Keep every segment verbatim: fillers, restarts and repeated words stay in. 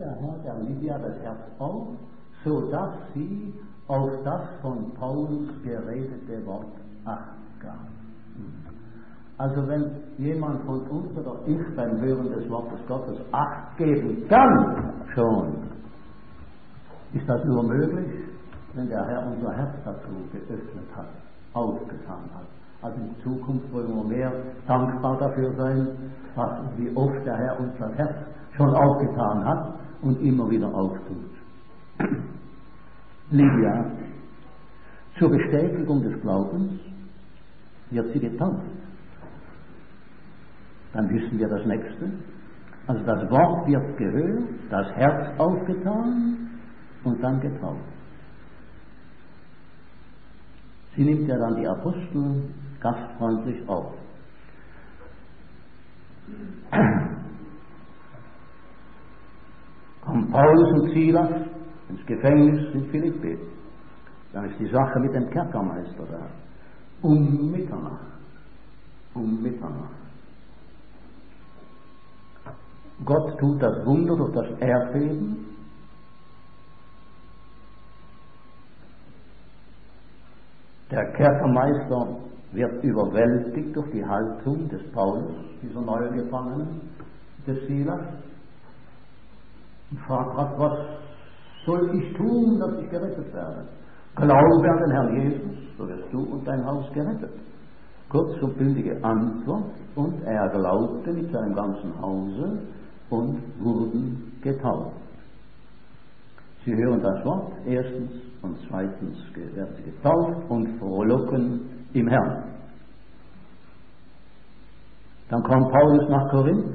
der Herr der Lydia das Herz auf, so dass sie auf das von Paulus geredete Wort Acht gab. Also wenn jemand von uns oder ich beim Hören des Wortes Gottes Acht geben kann, schon, ist das nur möglich, wenn der Herr unser Herz dazu geöffnet hat, aufgetan hat. Also in Zukunft wollen wir mehr dankbar dafür sein, was, wie oft der Herr uns das Herz schon aufgetan hat und immer wieder auftut. Lydia, zur Bestätigung des Glaubens wird sie getauft. Dann wissen wir das Nächste. Also das Wort wird gehört, das Herz aufgetan und dann getauft. Sie nimmt ja dann die Apostel gastfreundlich auf. Kommen Paulus und Silas ins Gefängnis in Philippi. Dann ist die Sache mit dem Kerkermeister da. Um Mitternacht. Um Mitternacht. Gott tut das Wunder durch das Erdbeben. Der Kerkermeister wird überwältigt durch die Haltung des Paulus, dieser neuen Gefangenen, des Silas, und fragt, was soll ich tun, dass ich gerettet werde? Glaube an den Herrn Jesus, so wirst du und dein Haus gerettet. Kurz und bündige Antwort, und er glaubte mit seinem ganzen Hause und wurden getauft. Sie hören das Wort, erstens, und zweitens werden sie getauft und frohlocken im Herrn. Dann kommt Paulus nach Korinth.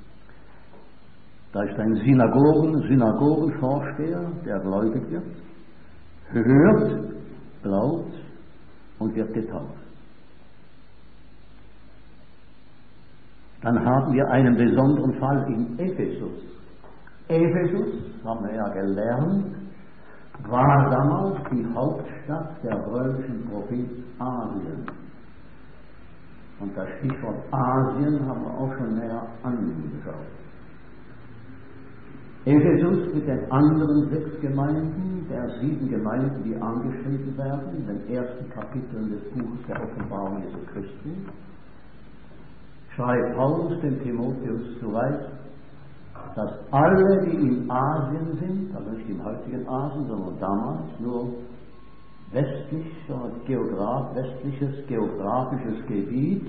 Da ist ein Synagogen, Synagogenvorsteher, der gläubig wird, hört, glaubt und wird getauft. Dann haben wir einen besonderen Fall in Ephesus. Ephesus, haben wir ja gelernt, war damals die Hauptstadt der römischen Provinz Asien. Und das Stichwort Asien haben wir auch schon näher angeschaut. Ephesus mit den anderen sechs Gemeinden, der sieben Gemeinden, die angeschrieben werden, in den ersten Kapiteln des Buches der Offenbarung Jesu Christi, schreibt Paulus dem Timotheus zuweis, dass alle, die in Asien sind, also nicht im heutigen Asien, sondern damals nur westlicher Geograf, westliches geografisches Gebiet,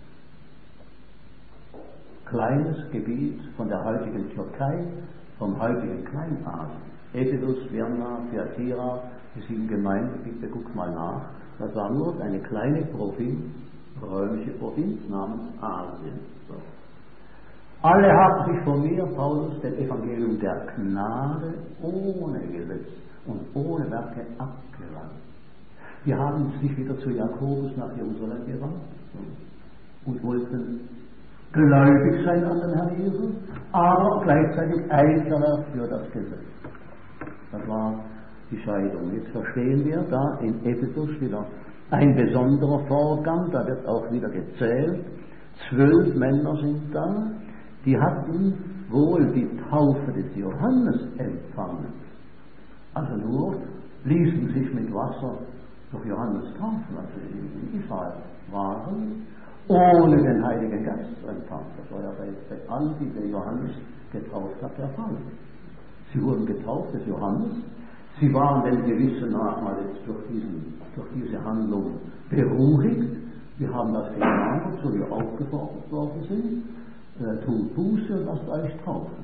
kleines Gebiet von der heutigen Türkei, vom heutigen Kleinasien, Ephesus, Smyrna, Thyatira, die sieben Gemeinden, bitte guck mal nach, das war nur eine kleine Provinz, römische Provinz namens Asien. So. Alle haben sich von mir, Paulus, dem Evangelium der Gnade ohne Gesetz und ohne Werke abgewandt. Die haben sich wieder zu Jakobus nach Jerusalem gewandt und wollten gläubig sein an den Herrn Jesus, aber gleichzeitig Eiferer für das Gesetz. Das war die Scheidung. Jetzt verstehen wir da in Ephesus wieder ein besonderer Vorgang, da wird auch wieder gezählt. Zwölf Männer sind da, die hatten wohl die Taufe des Johannes empfangen. Also nur ließen sich mit Wasser durch Johannes taufen, als sie in Israel waren, ohne den Heiligen Geist zu empfangen. Das war ja bei, bei allen, die der Johannes getauft hat, der Fall. Sie wurden getauft des Johannes. Sie waren denn gewissen Nachmal jetzt durch, diesen, durch diese Handlung beruhigt. Wir haben das getan, wozu wir aufgefordert worden sind. Äh, tut Buße und lasst euch taufen.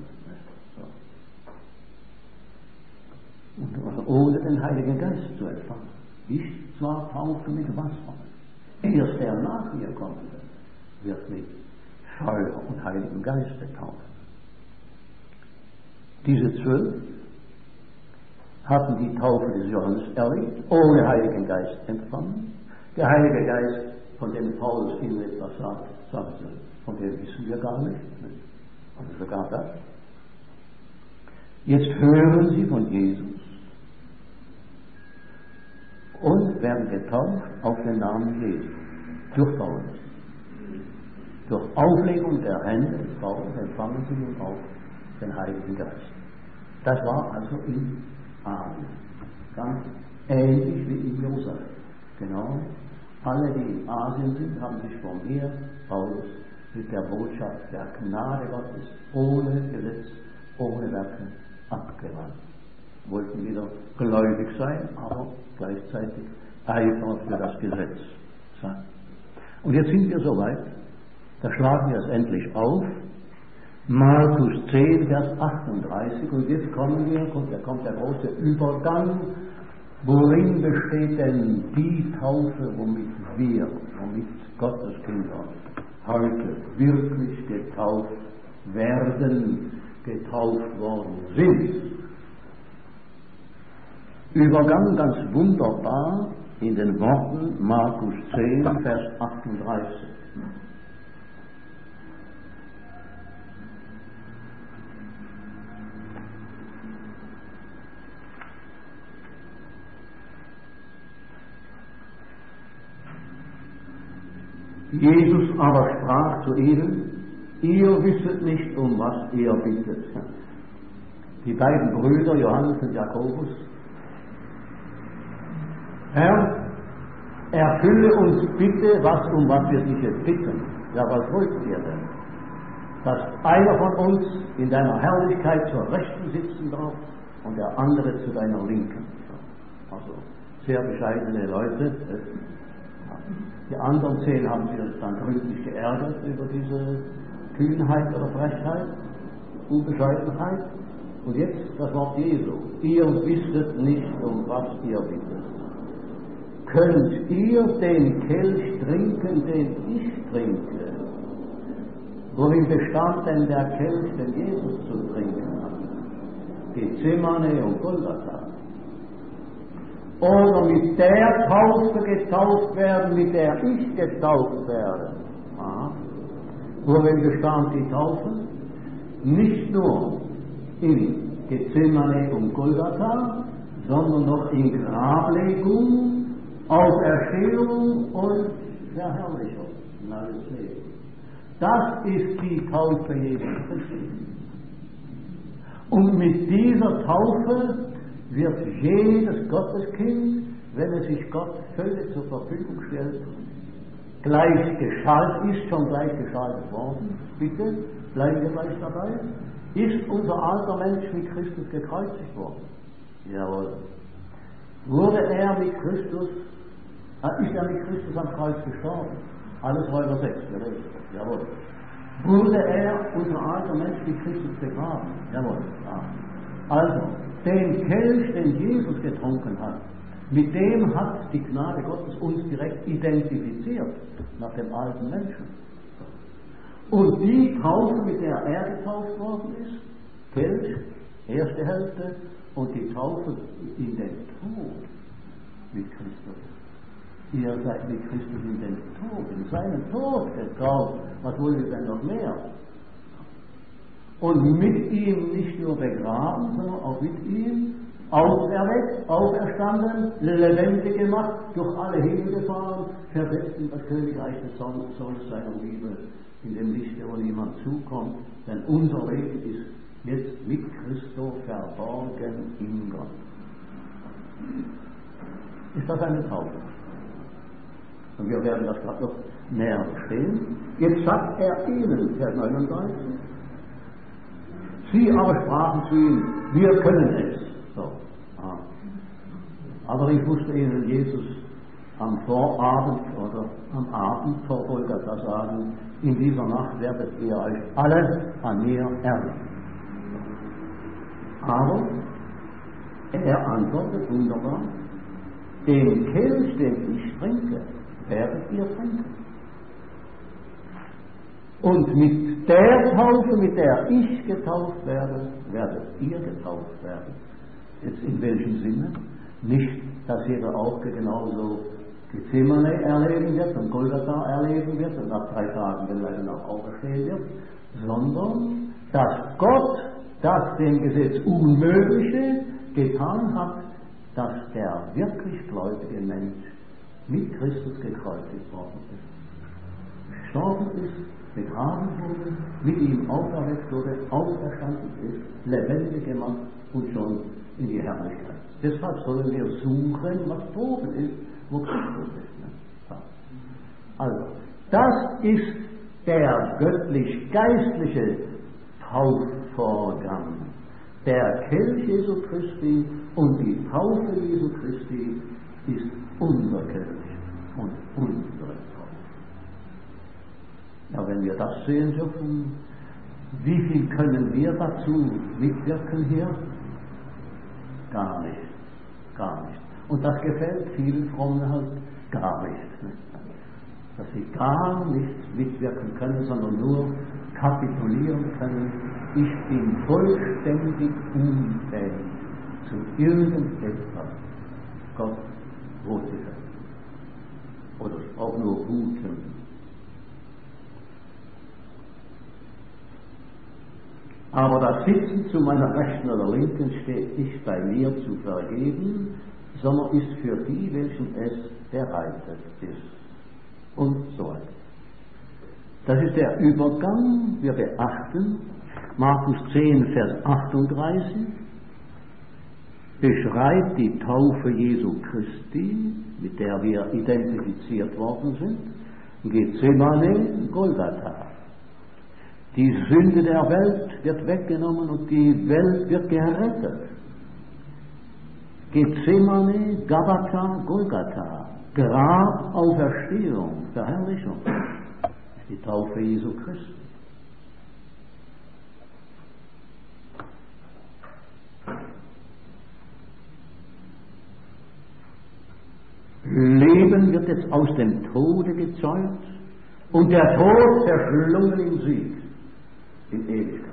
So. Und also ohne den Heiligen Geist zu empfangen. Ich zwar taufe mit Wasser. Erst der nach mir kommt, wird mit Feuer und Heiligen Geist getauft. Diese zwölf hatten die Taufe des Johannes erlebt, ohne Heiligen Geist empfangen. Der Heilige Geist, von dem Paulus ihnen etwas sagt, sagt sie, von dem wissen wir gar nicht. Also sogar das. Jetzt hören sie von Jesus und werden getauft auf den Namen Jesu. Durch Paulus. Durch Auflegung der Hände des Paulus empfangen sie nun auch den Heiligen Geist. Das war also in Asien. Ganz ähnlich wie in Jerusalem. Genau. Alle, die in Asien sind, haben sich von hier aus mit der Botschaft der Gnade Gottes ohne Gesetz, ohne Werke abgewandt. Wollten wieder gläubig sein, aber gleichzeitig Eifer für das Gesetz sein. Und jetzt sind wir soweit, da schlagen wir es endlich auf. Markus zehn, Vers achtunddreißig, und jetzt kommen wir, und da kommt der große Übergang. Worin besteht denn die Taufe, womit wir, womit Gottes Kinder heute wirklich getauft werden, getauft worden sind? Übergang ganz wunderbar in den Worten Markus zehn, Vers achtunddreißig. Jesus aber sprach zu ihnen: Ihr wisset nicht, um was ihr bittet. Die beiden Brüder, Johannes und Jakobus: Herr, erfülle uns bitte, was, um was wir dich jetzt bitten. Ja, was wollt ihr denn? Dass einer von uns in deiner Herrlichkeit zur Rechten sitzen darf und der andere zu deiner Linken. Also sehr bescheidene Leute. Die anderen zehn haben sich dann gründlich geärgert über diese Kühnheit oder Frechheit, Unbescheidenheit. Und jetzt das Wort Jesu: Ihr wisset nicht, um was ihr bittet. Könnt ihr den Kelch trinken, den ich trinke? Worin bestand denn der Kelch, den Jesus zu trinken hat? Gethsemane und Golgatha. Oder mit der Taufe getauft werden, mit der ich getauft werde? Aha. Worin bestand die Taufe? Nicht nur in Gethsemane und Golgatha, sondern noch in Grablegung, Auferstehung und Verherrlichung, neues Leben. Das ist die Taufe Jesu Christi. Und mit dieser Taufe wird jedes Gotteskind, wenn es sich Gott völlig zur Verfügung stellt, gleich geschaltet, ist schon gleich geschaltet worden. Bitte, bleiben wir gleich dabei. Ist unser alter Mensch mit Christus gekreuzigt worden? Jawohl. Wurde er mit Christus, äh, ist er mit Christus am Kreuz gestorben? Alles Römer sechs, gelesen. Jawohl. Wurde er, unser alter Mensch, mit Christus begraben? Jawohl. Ja. Also, den Kelch, den Jesus getrunken hat, mit dem hat die Gnade Gottes uns direkt identifiziert, nach dem alten Menschen. Und die Taufe, mit der er getauft worden ist, Kelch, erste Hälfte, und die Taufe in den Tod mit Christus. Ihr seid mit Christus in den Tod, in seinen Tod getauft. Was wollen wir denn noch mehr? Und mit ihm nicht nur begraben, sondern auch mit ihm auferweckt, auferstanden, lebendig gemacht, durch alle Himmel gefahren, versetzt in das Königreich des Sohnes seiner Liebe, in dem Licht, wo niemand zukommt. Denn unser Leben ist jetzt mit Christus verborgen in Gott. Ist das eine Taufe? Und wir werden das gerade noch näher verstehen. Jetzt sagt er ihnen, Vers neununddreißig, sie aber sprachen zu ihm: Wir können es. So. Ah. Aber ich musste ihnen Jesus am Vorabend oder am Abend vor Golgatha sagen: In dieser Nacht werdet ihr euch alle an mir ärgern. Aber er antwortet wunderbar: Den Kelch, den ich trinke, werdet ihr trinken. Und mit der Taufe, mit der ich getauft werde, werdet ihr getauft werden. Jetzt in welchem Sinne? Nicht, dass jeder auch genauso Gethsemane erleben wird und Golgatha erleben wird und nach drei Tagen vielleicht auch auferstehen wird, sondern dass Gott das dem Gesetz Unmögliche getan hat, dass der wirklich gläubige Mensch mit Christus gekreuzigt worden ist, gestorben ist begraben wurde, mit ihm auferweckt wurde, auferstanden ist, lebendig gemacht und schon in die Herrlichkeit. Deshalb sollen wir suchen, was droben ist, wo Christus ist. Ne? Also, das ist der göttlich-geistliche Taufvorgang. Der Kelch Jesu Christi und die Taufe Jesu Christi ist unser Kelch und unsere Taufe. Ja, wenn wir das sehen dürfen, wie viel können wir dazu mitwirken hier? Gar nicht, gar nicht. Und das gefällt vielen Frommen halt gar nicht. Ne? Dass sie gar nichts mitwirken können, sondern nur kapitulieren können. Ich bin vollständig unfähig zu irgendetwas. Gott Großes oder auch nur Gutem. Aber das Sitzen zu meiner Rechten oder Linken steht nicht bei mir zu vergeben, sondern ist für die, welchen es bereitet ist. Und so weiter. Das ist der Übergang. Wir beachten, Markus zehn, Vers achtunddreißig beschreibt die Taufe Jesu Christi, mit der wir identifiziert worden sind. Gethsemane, Golgatha. Die Sünde der Welt wird weggenommen und die Welt wird gerettet. Gethsemane, Gabbatha, Golgatha. Grab, Auferstehung, Verherrlichung. Das ist die Taufe Jesu Christi. Leben wird jetzt aus dem Tode gezeugt und der Tod verschlungen in Sieg, in Ewigkeit.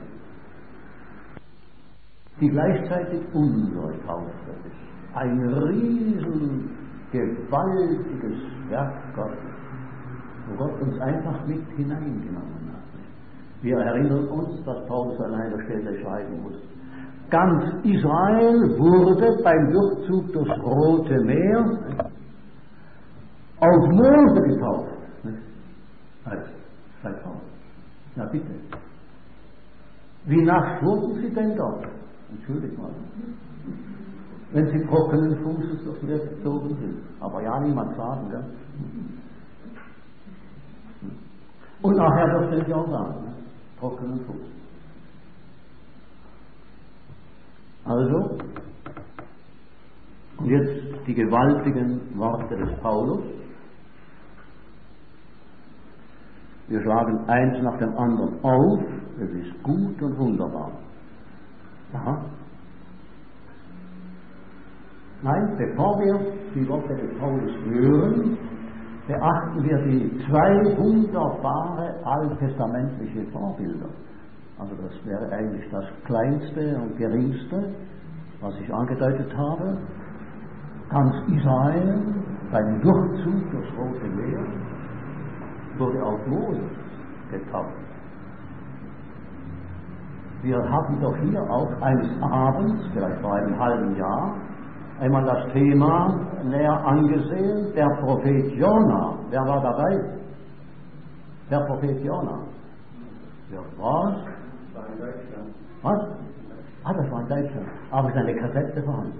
Die gleichzeitig unsere Taufe ist. Ein riesen, gewaltiges Werk Gottes, wo Gott uns einfach mit hineingenommen hat. Wir erinnern uns, dass Paulus an einer Stelle schreiben muss. Ganz Israel wurde beim Durchzug durchs Rote Meer auf Mose getauft. Als Zeitfrau. Na bitte. Wie nass wurden sie denn dort? Entschuldigt mal. Wenn sie trockenen Fußes durchs Meer gezogen sind. Aber ja, niemand sagen, ja. Und nachher durfte ich auch sagen, ne? Trockenen Fuß. Also, und jetzt die gewaltigen Worte des Paulus. Wir schlagen eins nach dem anderen auf, es ist gut und wunderbar. Aha. Nein, bevor wir die Worte des Paulus hören, beachten wir die zwei wunderbare alttestamentliche Vorbilder. Also das wäre eigentlich das kleinste und geringste, was ich angedeutet habe. Ganz Israel beim Durchzug durchs Rote Meer wurde auf Moses getauft. Wir hatten doch hier auch eines Abends, vielleicht vor einem halben Jahr, einmal das Thema näher angesehen, der Prophet Jona. Wer war dabei? Der Prophet Jona. Wer war's? Das war in Deutschland. Was? Ah, das war in Deutschland. Aber es ist eine Kassette vorhanden.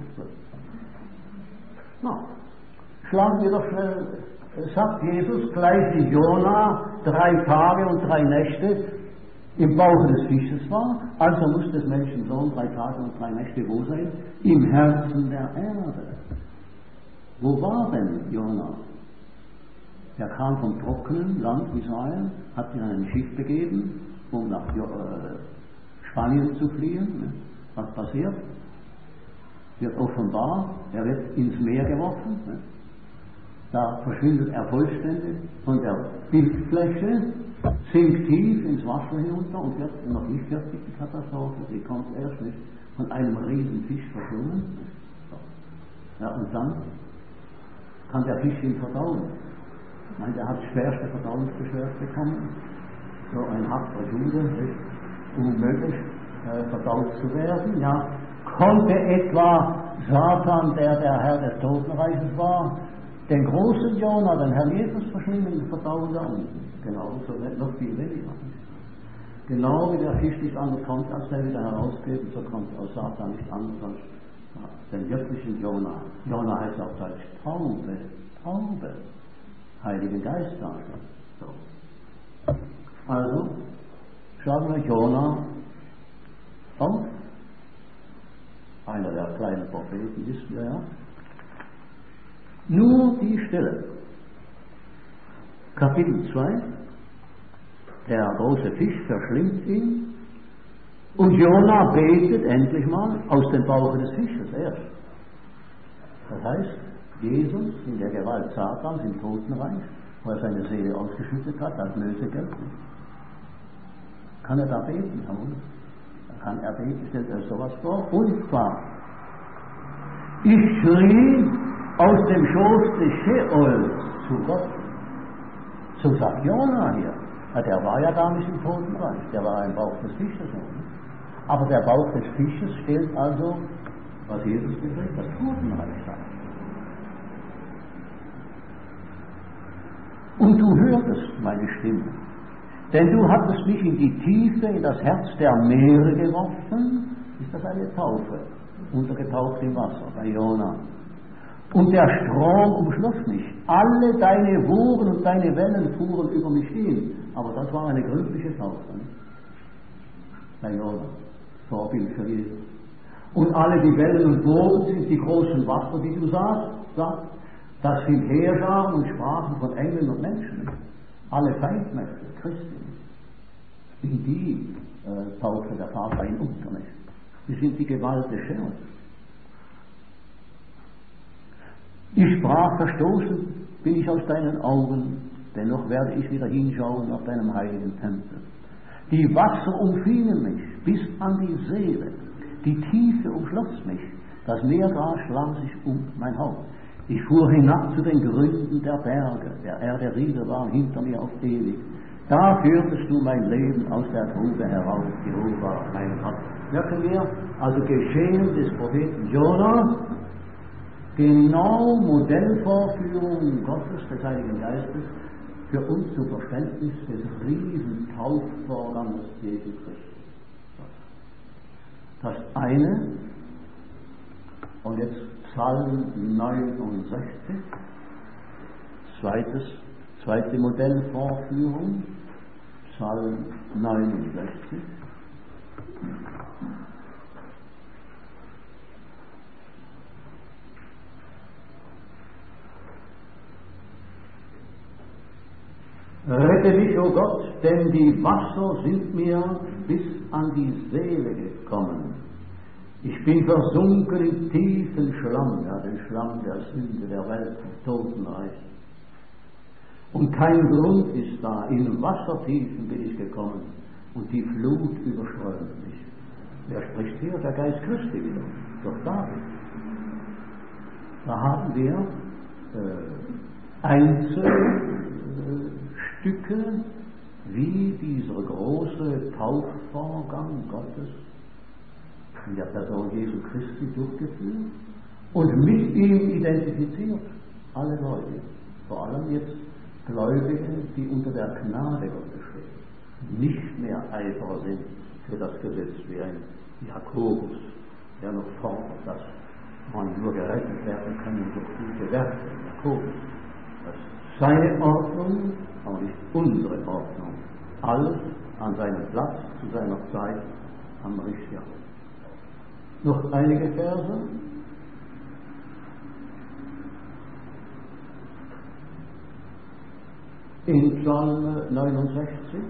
Na, schlagen wir doch schnell, sagt Jesus, gleich wie Jona drei Tage und drei Nächte im Bauch des Fisches war, also muss des Menschensohn drei Tage und drei Nächte wo sein? Im Herzen der Erde. Wo war denn Jona? Er kam vom trockenen Land Israel, hat sich in ein Schiff begeben, um nach äh, Spanien zu fliehen. Was passiert? Wird offenbar, er wird ins Meer geworfen. Da verschwindet er vollständig von der Bildfläche, sinkt tief ins Wasser hinunter und wird noch nicht fertig, die Katastrophe. Sie kommt erst nicht von einem riesen Fisch verschlungen. Ja, und dann kann der Fisch ihn verdauen. Ich meine, er hat schwerste Verdauungsbeschwerden bekommen. So ein harter Jude, ist unmöglich äh, verdaut zu werden. Ja, konnte etwa Satan, der der Herr des Totenreiches war, den großen Jona, den Herrn Jesus verschlingen, vertrauen da unten. Genauso nicht noch viel weniger. Genau wie der Fisch nicht anders kommt, als er wieder herausgeht, so kommt aus Satan nicht anders als ja, den wirklichen Jona. Jona heißt auch Deutsch Taube, Taube, Heiligen Geist darstellt. So. Also, schauen wir Jona auf. Einer der kleinen Propheten ist wir ja. Nur die Stelle. Kapitel zwei. Der große Fisch verschlingt ihn und Jona betet endlich mal aus dem Bauch des Fisches erst. Das heißt, Jesus in der Gewalt Satans im Totenreich, wo er seine Seele ausgeschüttet hat, als Lösegeld. Kann er da beten? Da kann er beten, stellt er sowas vor. Und zwar, ich schrie aus dem Schoß des Sheol zu Gott. So sagt Jona hier. Der war ja gar nicht im Totenreich, der war im Bauch des Fisches. Aber der Bauch des Fisches stellt also, was Jesus gesagt hat, das Totenreich dar. Und du hörtest meine Stimme, denn du hattest mich in die Tiefe, in das Herz der Meere geworfen. Ist das eine Taufe? Untergetaucht im Wasser, bei Jona. Und der Strom umschloss mich. Alle deine Wogen und deine Wellen fuhren über mich hin. Aber das war eine gründliche Taufe. Ne? Bei Jona. Vorbild für Jesus. Und alle die Wellen und Wogen sind die großen Wasser, die du sahst. sagst. Das sind Heerscharen und Sprachen von Engeln und Menschen. Alle Feindmächte, Christen. In die äh, tauchte der Vater ihn unter. Nicht? Die sind die Gewalt des Scheels. Ich sprach, verstoßen bin ich aus deinen Augen, dennoch werde ich wieder hinschauen auf deinem heiligen Tempel. Die Wasser umfingen mich bis an die Seele, die Tiefe umschloss mich, das Meergras schlang sich um mein Haupt. Ich fuhr hinab zu den Gründen der Berge, der Erde Rieder war hinter mir auf ewig. Da führtest du mein Leben aus der Grube heraus, Jehova, mein Gott. Merken wir, also Geschehen des Propheten Jona, genau Modellvorführung Gottes, des Heiligen Geistes, für uns zum Verständnis des riesen Taufvorgangs Jesu Christus. Das eine, und jetzt Psalm neunundsechzig, zweites, zweite Modellvorführung, Psalm neunundsechzig. Rette mich, o Gott, denn die Wasser sind mir bis an die Seele gekommen. Ich bin versunken im tiefen Schlamm, ja, den Schlamm der Sünde, der Welt, des Totenreichs. Und kein Grund ist da, in Wassertiefen bin ich gekommen und die Flut überströmt mich. Wer spricht hier? Der Geist Christi wieder, durch David. Da haben wir äh, Einzelstücke, wie dieser große Taufvorgang Gottes in der Person Jesu Christi durchgeführt und mit ihm identifiziert. Alle Leute, vor allem jetzt Gläubige, die unter der Gnade Gottes stehen, nicht mehr Eiferer sind für das Gesetz wie ein Jakobus, der noch fordert, dass man nur gerettet werden kann durch gute Werke. Jakobus, das ist seine Ordnung, aber nicht unsere Ordnung. Alles an seinem Platz, zu seiner Zeit, am Richter. Noch einige Verse. In Psalm neunundsechzig,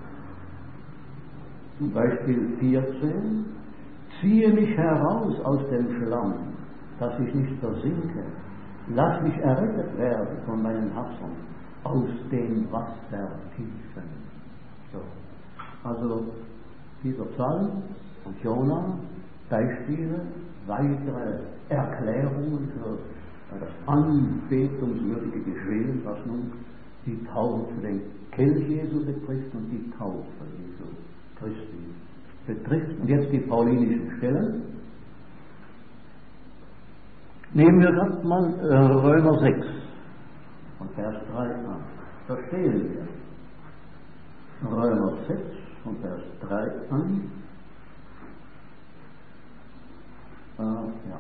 zum Beispiel vierzehn, ziehe mich heraus aus dem Schlamm, dass ich nicht versinke. Lass mich errettet werden von meinen Hassern aus den Wassertiefen. So. Also dieser Psalm und Jona, Beispiele, weitere Erklärungen für das anbetungswürdige Geschehen, was nun die Taufe, den Kelch Jesu betrifft und die Taufe Jesu Christi betrifft. Und jetzt die paulinischen Stellen. Nehmen wir gerade mal Römer sechs. Vers drei an. Da stehen wir. Römer sechs von Vers drei an. Äh, ja.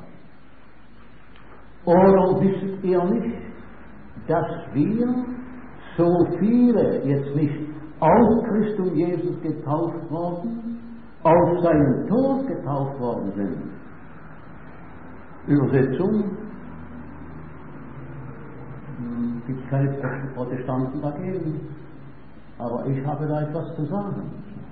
Oder wisst ihr nicht, dass wir, so viele jetzt nicht auf Christus Jesus getauft worden, auf seinen Tod getauft worden sind? Übersetzung, gibt es keine Protestanten dagegen, aber ich habe da etwas zu sagen.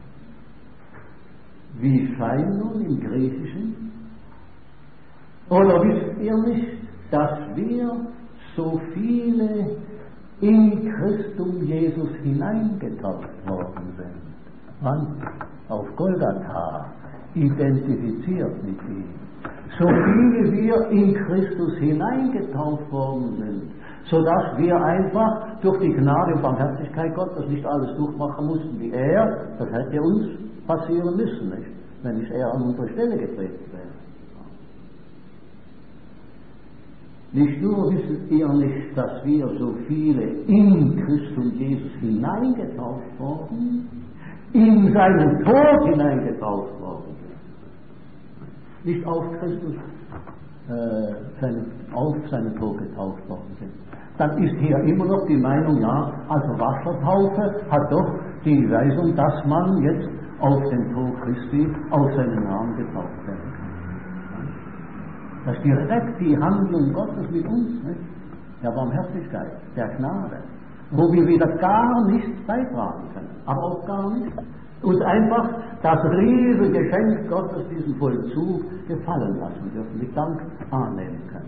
Wie scheint nun im Griechischen? Oder wisst ihr nicht, dass wir so viele in Christum Jesus hineingetauft worden sind? Wann? Auf Golgatha, identifiziert mit ihm. So viele wir in Christus hineingetauft worden sind, sodass wir einfach durch die Gnade und Barmherzigkeit Gottes nicht alles durchmachen mussten wie er. Das hätte uns passieren müssen, nicht? Wenn nicht er an unsere Stelle getreten wäre. Nicht nur wisst ihr nicht, dass wir so viele in Christus Jesus hineingetauft worden, in seinen Tod hineingetauft worden sind. Nicht auf Christus, äh, seinen, auf seinen Tod getauft worden sind. Dann ist hier immer noch die Meinung, ja, also Wassertaufe hat doch die Weisung, dass man jetzt auf den Tod Christi, auf seinen Namen getauft werden kann. Das ist direkt die Handlung Gottes mit uns, nicht? Der Barmherzigkeit, der Gnade, wo wir wieder gar nichts beitragen können, aber auch gar nicht. Und einfach das riesige Geschenk Gottes, diesen Vollzug, gefallen lassen dürfen, mit Dank annehmen können.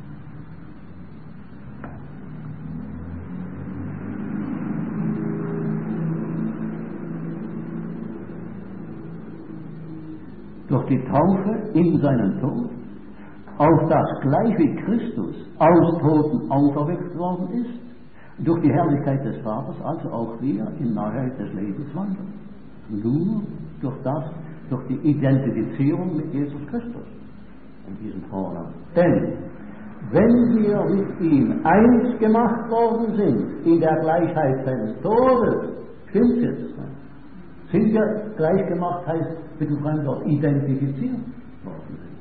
Durch die Taufe in seinen Tod, auf das gleich wie Christus aus Toten auferweckt worden ist, durch die Herrlichkeit des Vaters, also auch wir in Neuheit des Lebens wandeln. Nur durch das, durch die Identifizierung mit Jesus Christus in diesem Vornamen. Denn wenn wir mit ihm eins gemacht worden sind in der Gleichheit seines Todes, stimmt jetzt? Sind wir gleich gemacht, heißt mit dem Fremdwort identifiziert worden sind.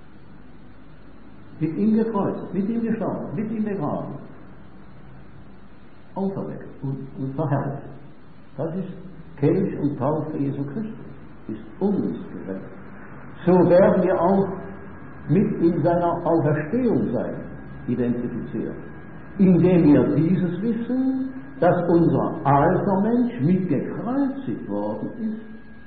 Mit ihm gekreuzt, mit ihm gestorben, mit ihm begraben, auferweckt und, und verherrlicht. Das ist Kelch und Taufe Jesu Christus, ist uns gewährt. So werden wir auch mit in seiner Auferstehung sein, identifiziert, indem wir dieses wissen, dass unser alter Mensch mitgekreuzigt worden ist,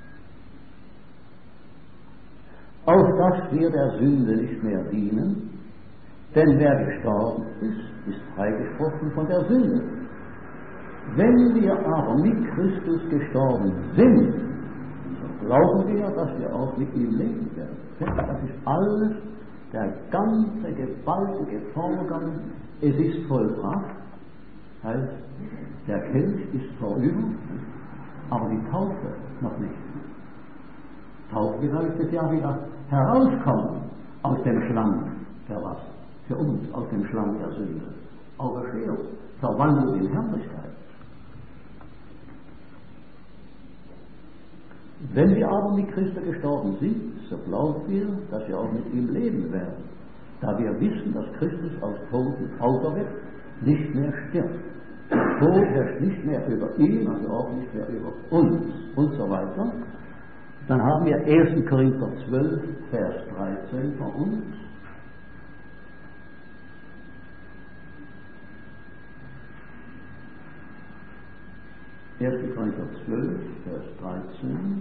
auf dass wir der Sünde nicht mehr dienen, denn wer gestorben ist, ist freigesprochen von der Sünde. Wenn wir aber mit Christus gestorben sind, so glauben wir, dass wir auch mit ihm leben werden. Das ist alles, der ganze gewaltige Vorgang, es ist vollbracht, heißt, der Kelch ist vorüber, aber die Taufe noch nicht. Taufe bedeutet ja wieder herauskommen aus dem Schlamm der was? Für uns aus dem Schlamm der Sünde. Auferstehung, Verwandlung in Herrlichkeit. Wenn wir aber mit Christus gestorben sind, so glauben wir, dass wir auch mit ihm leben werden, da wir wissen, dass Christus aus Toten auferweckt nicht mehr stirbt. Der Tod herrscht nicht mehr über ihn, also auch nicht mehr über uns und so weiter. Dann haben wir erster Korinther zwölf, Vers dreizehn vor uns. erster Korinther zwölf, Vers dreizehn.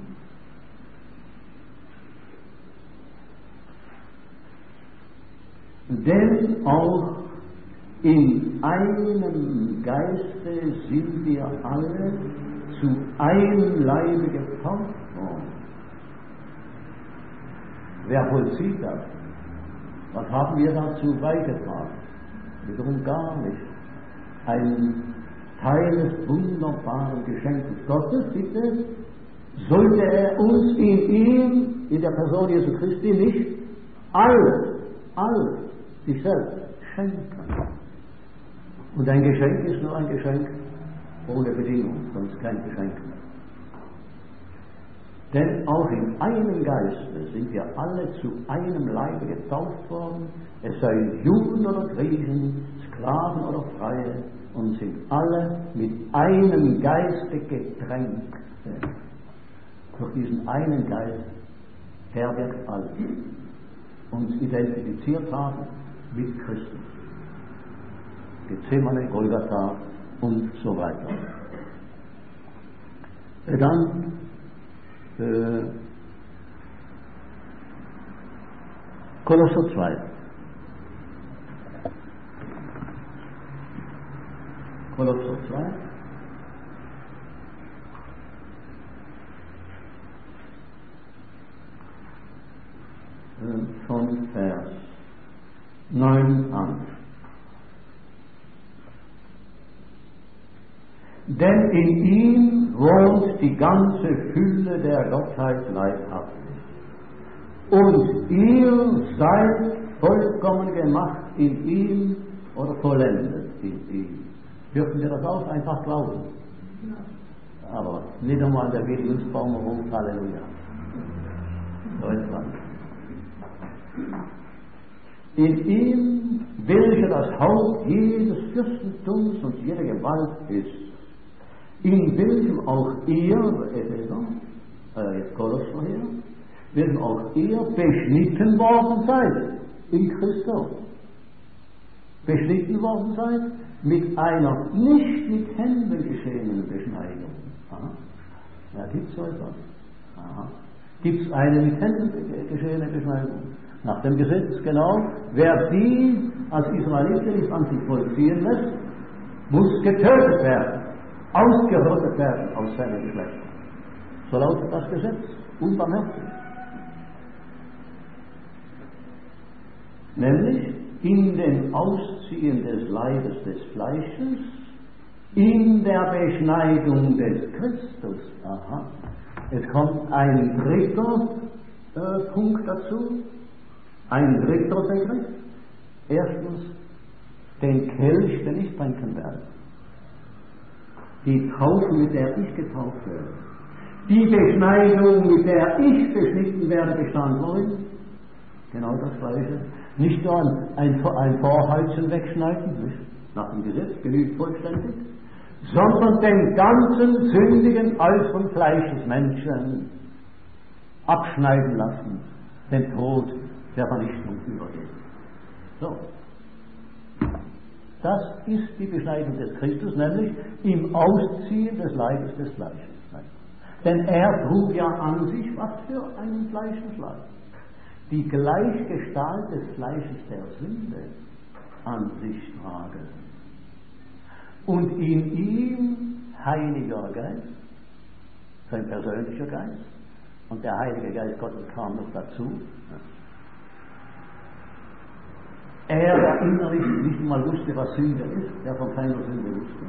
Denn auch in einem Geiste sind wir alle zu einem Leibe getauft worden. Wer vollzieht das? Was haben wir dazu beigetragen? Wiederum gar nicht. Ein Teil des wunderbaren Geschenkes Gottes, bitte, sollte er uns in ihm, in der Person Jesu Christi, nicht alles, alles, sich selbst schenken. Und ein Geschenk ist nur ein Geschenk ohne Bedingung, sonst kein Geschenk mehr. Denn auch in einem Geiste sind wir alle zu einem Leibe getauft worden, es seien Juden oder Griechen, Sklaven oder Freie, und sind alle mit einem Geiste getränkt. Durch diesen einen Geist, der wirkt alles, uns identifiziert haben mit Christus. Gethsemane, Golgatha und so weiter. Dann äh, Kolosser zwei. Kolosser zwei. Von Vers neun an. Denn in ihm wohnt die ganze Fülle der Gottheit leibhaftig. Und ihr seid vollkommen gemacht in ihm oder vollendet in ihm. Dürfen wir das auch einfach glauben? Ja. Aber nicht einmal der geht Lustbaum herum, Halleluja. So etwas. In ihm, welcher das Haupt jedes Fürstentums und jeder Gewalt ist, in welchem auch ihr, Epheser, äh, jetzt Kolosser hier, welchem auch ihr beschnitten worden seid in Christus. Beschnitten worden seid mit einer nicht mit Händen geschehenen Beschneidung. Aha. Ja, gibt es so etwas? Aha. Gibt es eine mit Händen geschehene Beschneidung? Nach dem Gesetz, genau. Wer die als Israeliten nicht an sich vollziehen lässt, muss getötet werden, ausgerottet werden aus seinem Geschlecht. So lautet das Gesetz, unbarmherzig. Nämlich in dem Ausziehen des Leibes des Fleisches, in der Beschneidung des Christus. Aha. Es kommt ein dritter äh, Punkt dazu, ein dritter Begriff. Erstens, den Kelch, den ich trinken werde. Die Taufe, mit der ich getauft werde. Die Beschneidung, mit der ich beschnitten werde, bestand worin? Genau das Gleiche. Nicht nur ein, ein Vorhältchen wegschneiden, nicht? Nach dem Gesetz, genügt vollständig, sondern den ganzen sündigen äußeren Fleisch des Menschen abschneiden lassen, den Tod der Vernichtung übergeben. So. Das ist die Beschneidung des Christus, nämlich im Ausziehen des Leibes des Fleisches. Denn er trug ja an sich, was für einen Fleischenschlag? Die Gleichgestalt des Fleisches der Sünde an sich tragen. Und in ihm Heiliger Geist, sein persönlicher Geist, und der Heilige Geist Gottes kam noch dazu. Er, der innerlich nicht mal wusste, was Sünde ist, der von keiner Sünde wusste,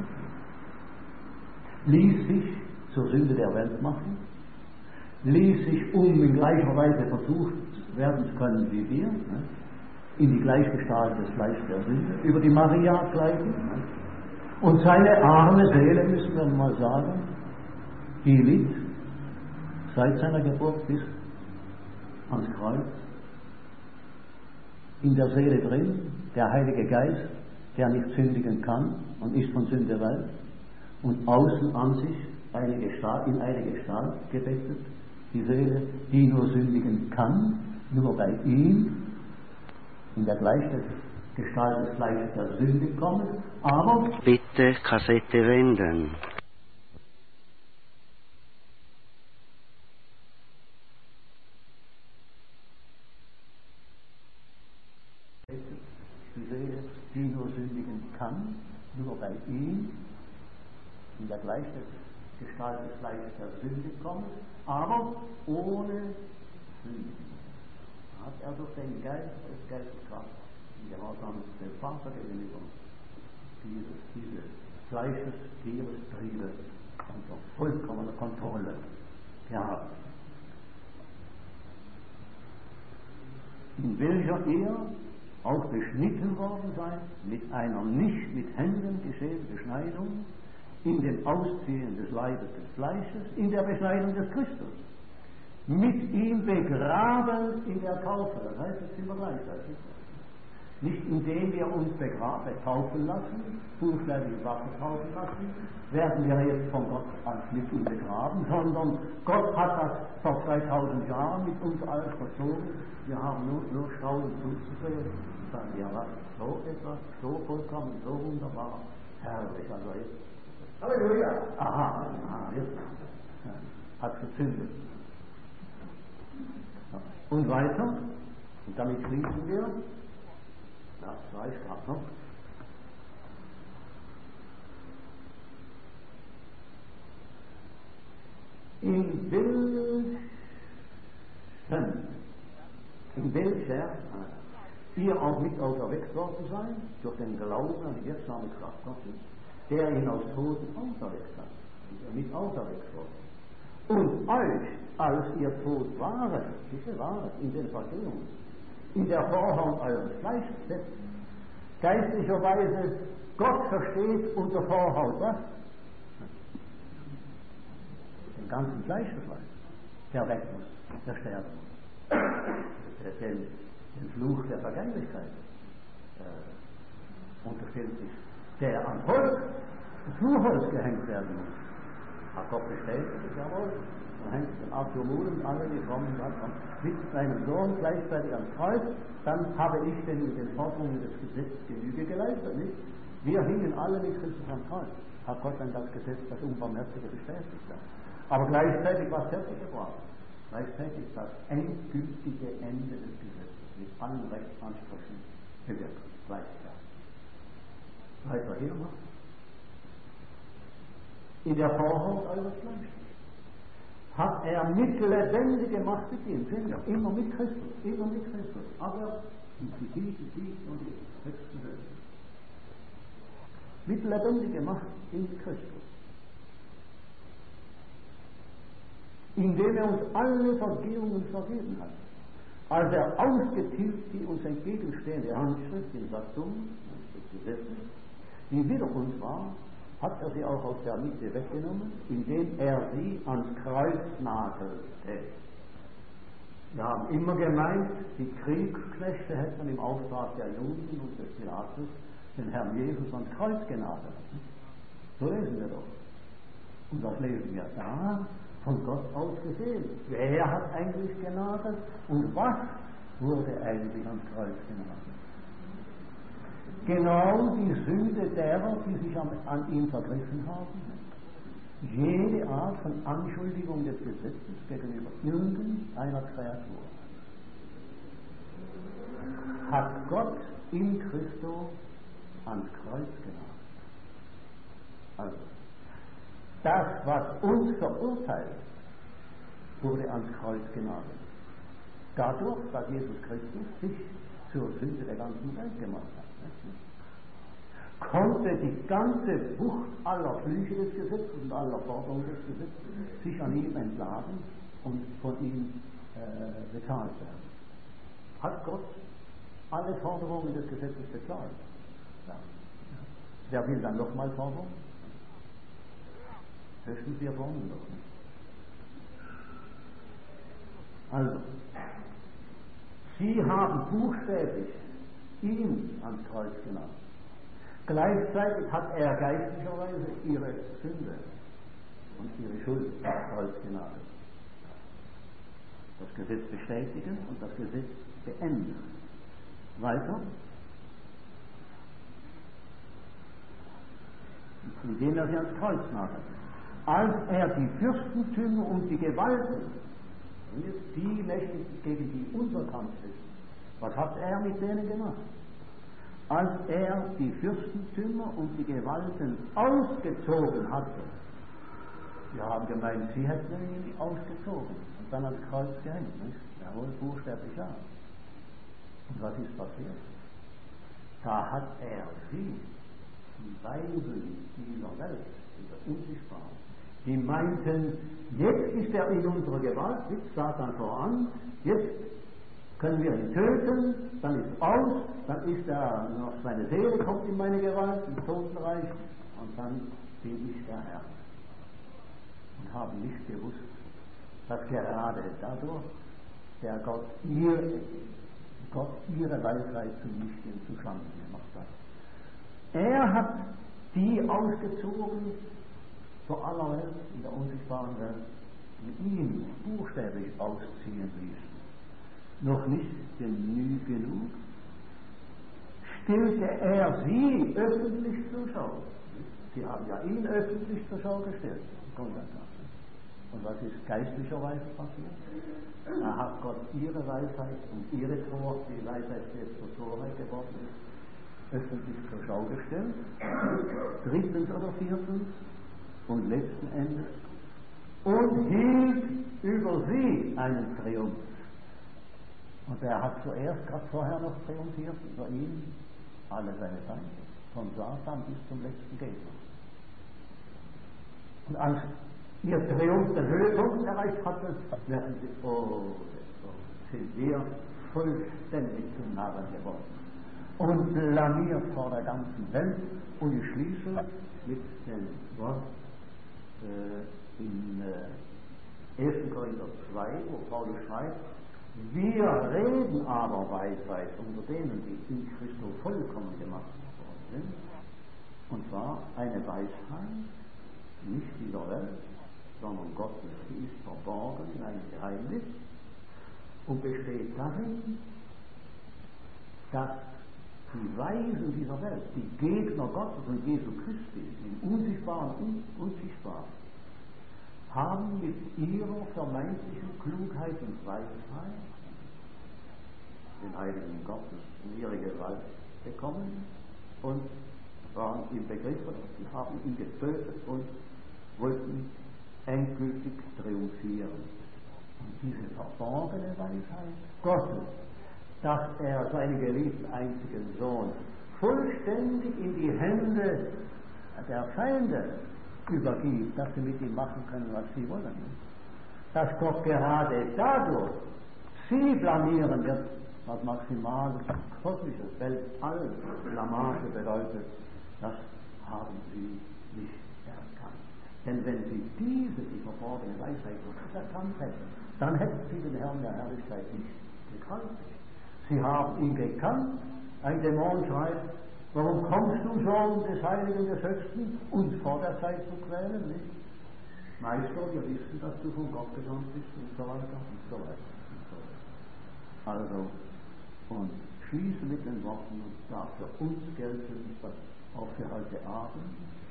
ließ sich zur Sünde der Welt machen, ließ sich, um in gleicher Weise versucht werden zu können wie wir, in die Gleichgestalt des Fleisches der Sünde, über die Maria gleichen. Und seine arme Seele, müssen wir mal sagen, die litt seit seiner Geburt bis ans Kreuz. In der Seele drin, der Heilige Geist, der nicht sündigen kann und ist von Sünde weit, und außen an sich eine Gestalt, in eine Gestalt gebettet, die Seele, die nur sündigen kann, nur bei ihm, in der gleichen Gestalt des Fleisches der Sünde kommen, aber bitte Kassette wenden. Die Seele, die nur sündigen kann, nur bei ihm, in der gleichen Gestalt des Fleisches der Sünde kommen, aber ohne Sünde. Da hat er durch den Geist des Geistes Kraft, in Gehorsam dem Vater gegenüber, diese, diese Fleisches, Tieres, Triebe unter vollkommener Kontrolle gehabt. In welcher er auch beschnitten worden sein, mit einer nicht mit Händen geschehenen Beschneidung, in dem Ausziehen des Leibes des Fleisches, in der Beschneidung des Christus, mit ihm begraben in der Taufe, das heißt, das sind wir gleichzeitig. Nicht indem wir uns begraben, taufen lassen, buchstäblich Wasser taufen lassen, werden wir jetzt von Gott als mit ihm begraben, sondern Gott hat das vor zweitausend Jahren mit uns alles verzogen. Wir haben nur, nur Schauen zuzusehen. Sagen wir, was, so etwas, so vollkommen, so wunderbar, herrlich. Also jetzt, Halleluja! Aha, aha, jetzt ja, hat gezündet. Ja. Und weiter, und damit schließen wir. Das weiß ich gerade noch. In welchen, in welcher ihr auch mit auferweckt worden seid, durch den Glauben an die wirksame Kraft Gottes, der ihn aus Toten auferweckt hat, und er mit auferweckt worden. Und euch, als ihr tot waret, sicher waret, in den Vergehungen, in der Vorhaut eures Fleisches setzt, geistlicherweise Gott versteht unter Vorhaut was? Den ganzen Fleischbefall, der weg muss, der sterben muss. Den, den Fluch der Vergänglichkeit äh, unterstellt sich, der am Holz, Fluchholz gehängt werden muss. Hat Gott bestätigt, jawohl. Dann hängt den Arthur Muhl und alle, die kommen dann mit seinem Sohn gleichzeitig ans Kreuz, dann habe ich denn mit den Forderungen des Gesetzes Genüge geleistet, nicht? Wir hingen alle mit Christus am Kreuz. Hat Gott dann das Gesetz, das Unbarmherzige, bestätigt. Aber gleichzeitig war es fertig gebracht. Gleichzeitig das endgültige Ende des Gesetzes mit allen Rechtsansprüchen bewirkt. Gleichzeitig. Weiter hier noch. In der Vorhaut eures Fleisches hat er mit lebendige Macht gegeben. Sehen wir, immer mit Christus, immer mit Christus. Aber die Tiefe, die Tiefe und die höchsten Höhen. Mit lebendige Macht in Christus. Indem er uns alle Vergehungen vergeben hat. Als er ausgetilgt die uns entgegenstehende Handschrift im Satzung, des Gesetzes, die wider uns war, hat er sie auch aus der Mitte weggenommen, indem er sie ans Kreuz nagelte. Wir haben immer gemeint, die Kriegsknechte hätten im Auftrag der Juden und des Pilatus den Herrn Jesus ans Kreuz genagelt. So lesen wir doch. Und das lesen wir da, von Gott aus gesehen. Wer hat eigentlich genagelt und was wurde eigentlich ans Kreuz genagelt? Genau die Sünde derer, die sich an, an ihm vergriffen haben. Jede Art von Anschuldigung des Gesetzes gegenüber irgendeiner Kreatur hat Gott in Christo ans Kreuz genagelt. Also, das, was uns verurteilt, wurde ans Kreuz genagelt. Dadurch, dass Jesus Christus sich zur Sünde der ganzen Welt gemacht hat, konnte die ganze Wucht aller Flüche des Gesetzes und aller Forderungen des Gesetzes sich an ihm entladen und von ihm äh, bezahlt werden. Hat Gott alle Forderungen des Gesetzes bezahlt? Ja. Wer will dann nochmal fordern? Höchstens wir wollen doch nicht. Also, sie haben buchstäblich ihn ans Kreuz genannt. Gleichzeitig hat er geistlicherweise ihre Sünde und ihre Schuld ans Kreuz genagelt. Das Gesetz bestätigen und das Gesetz beenden. Weiter. Indem er sie ans Kreuz nagelt. Als er die Fürstentümer und die Gewalten, und jetzt die Mächte, gegen die unser Kampf ist, was hat er mit denen gemacht? Als er die Fürstentümer und die Gewalten ausgezogen hatte. Wir haben gemeint, sie hätten ihn ausgezogen und dann ans Kreuz gehängt, nicht? Jawohl, buchstäblich ja. Und was ist passiert? Da hat er sie, die Weisen dieser Welt, dieser Unsichtbaren, die meinten, jetzt ist er in unserer Gewalt, jetzt Satan voran, jetzt können wir ihn töten, dann ist aus, dann ist er noch, seine Seele kommt in meine Gewalt, im Totenreich, und dann bin ich der Herr. Und habe nicht gewusst, dass gerade dadurch der Gott, ihr, Gott ihre Weisheit zum Nichtigen zuschanden gemacht hat. Er hat die ausgezogen vor aller Welt, in der unsichtbaren Welt, die ihn buchstäblich ausziehen ließen. Noch nicht genug, stellte er sie öffentlich zur Schau. Sie haben ja ihn öffentlich zur Schau gestellt. Und was ist geistlicherweise passiert? Da hat Gott ihre Weisheit und ihre Tor, die Weisheit, die jetzt zur Torheit geworden ist, öffentlich zur Schau gestellt. Drittens oder viertens und letzten Endes und hielt über sie einen Triumph. Und er hat zuerst, gerade vorher noch triumphiert über ihn, alle seine Feinde, von Satan bis zum letzten Gegner. Und als ihr Triumph den Höhepunkt erreicht hatte, werden sie, oh, oh, sind wir vollständig zum Narren geworden. Und blamiert vor der ganzen Welt. Und ich schließe mit dem Wort äh, in äh, ersten Korinther zwei, wo Paulus schreibt, wir reden aber Weisheit unter denen, die in Christus vollkommen gemacht worden sind. Und zwar eine Weisheit, nicht dieser Welt, sondern Gottes, die ist verborgen in einem Geheimnis und besteht darin, dass die Weisen dieser Welt, die Gegner Gottes und Jesu Christi, im Unsichtbaren und Unsichtbaren, haben mit ihrer vermeintlichen Klugheit und Weisheit den Heiligen Gottes in ihre Gewalt bekommen und waren im Begriff, sie haben ihn getötet und wollten endgültig triumphieren. Und diese verborgene Weisheit Gottes, dass er seinen geliebten einzigen Sohn vollständig in die Hände der Feinde übergibt, dass sie mit ihm machen können, was sie wollen. Dass Gott gerade dadurch sie blamieren wird, was maximal kosmisches Weltall-Blamage bedeutet, das haben sie nicht erkannt. Denn wenn sie diese, die verborgene Weisheit nicht erkannt hätten, dann hätten sie den Herrn der Herrlichkeit nicht gekannt. Sie haben ihn gekannt. Ein Dämon schreibt, warum kommst du schon des Heiligen des Höchsten, uns vor der Zeit zu quälen, nicht? Meister, wir wissen, dass du von Gott gesandt bist, und so weiter, und so weiter, und so weiter. Also, und schließe mit den Worten, und darf für uns gelten, was auch für heute Abend,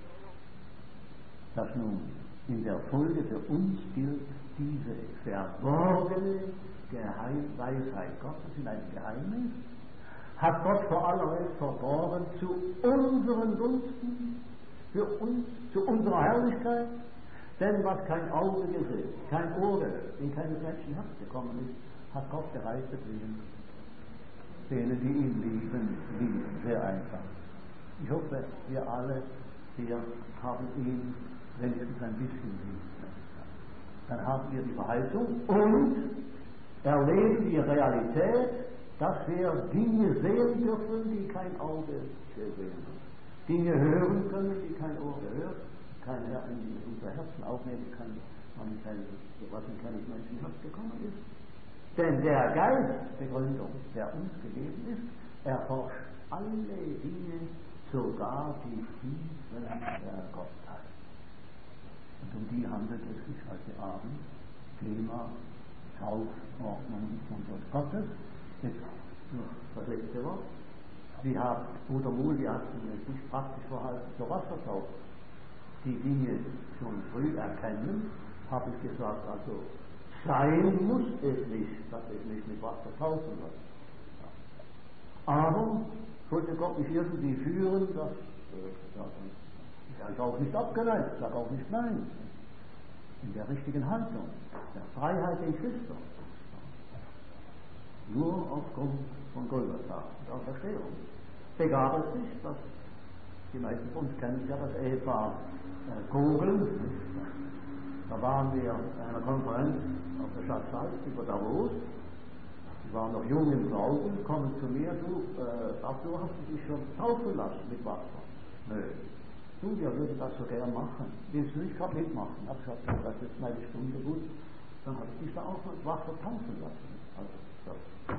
dass nun in der Folge für uns gilt, diese verborgene Geheimweisheit Gottes in einem Geheimnis, hat Gott vor aller Welt verborgen zu unseren Gunsten, für uns, zu unserer Herrlichkeit, denn was kein Auge gesehen, kein Ohr gehört, in keines Menschen Herz gekommen ist, hat Gott bereitet lieben, denen, die ihn lieben, lieben, sehr einfach. Ich hoffe, wir alle hier haben ihn wenigstens ein bisschen lieb. Dann haben wir die Verheißung und erleben die Realität, dass wir Dinge sehen dürfen, die kein Auge gesehen hat. Dinge hören können, die kein Ohr gehört, kein Herr in unser Herzen aufnehmen kann, was in keines Menschen Herz gekommen ist. Denn der Geist, Begründung, der uns gegeben ist, erforscht alle Dinge, sogar die Tiefen der Gottheit. Und um die handelt es sich heute Abend. Thema Taufordnung unseres Gottes. Jetzt noch das letzte Wort. Sie haben, Bruder Muhl, die hatten es nicht praktisch verhalten zur Wassertaufe. Die Dinge schon früh erkennen, habe ich gesagt, also sein muss es nicht, dass es nicht mit Wasser taufen wird. Aber sollte Gott mich irgendwie führen, das ist auch nicht abgeneigt, ich sage auch nicht nein. In der richtigen Haltung, der Freiheit in Christus. Nur aufgrund von Golgatha und Auferstehung begab es sich, dass die meisten von uns kennen ja das Ehepaar äh, Kogel. Da waren wir in einer Konferenz auf der Stadt Salz über Davos. war noch jung im Glauben, kommen zu mir, du, äh, ach, du hast dich schon taufen lassen mit Wasser. Nö. Du, wir würden das so gerne machen. Willst du nicht gerade mitmachen? Ich habe gesagt, das ist meine Stunde gut. Dann habe ich dich da auch mit Wasser taufen lassen. Also, das.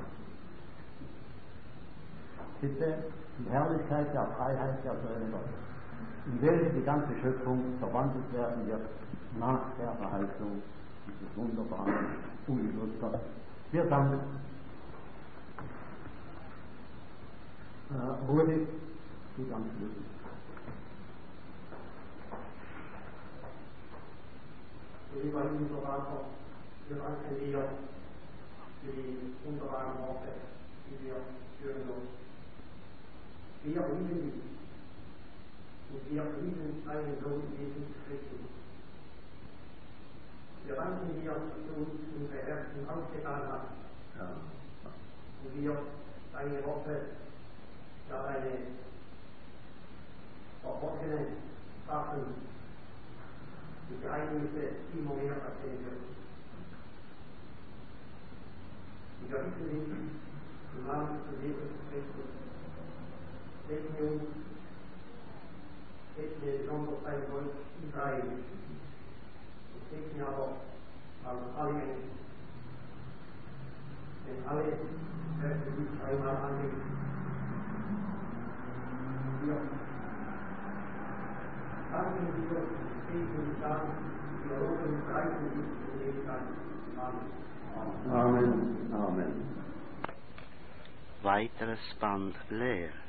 Bitte, die Herrlichkeit der Freiheit der Söhne Gottes, in welche die ganze Schöpfung verwandelt werden wird, nach der Verheißung dieses wunderbaren Unglücks Gottes. Wir danken. Äh, Rudi, du dankst mir. Lieber himmlischer Vater, wir danken dir für die wunderbaren Worte, die wir hören durften. Wir lieben dich und wir lieben deinen Sohn Jesus Christus. Wir danken dir, dass du uns unsere Herzen aufgetan hast. Ja. Und wir deine Worte, ja deine verborgenen Sachen, die Geheimnisse immer mehr erzählen dürfen. Und wir bitten dich im Namen von Jesus Christus, segne uns, segne besonders dein Volk Israel und segne aber auch alle Menschen. Denn alle werden dich einmal annehmen. Wir danken dir, segnen dich an, wir loben und preisen dich in Ewigkeit. Amen. Amen. Amen. Weiteres Band leer.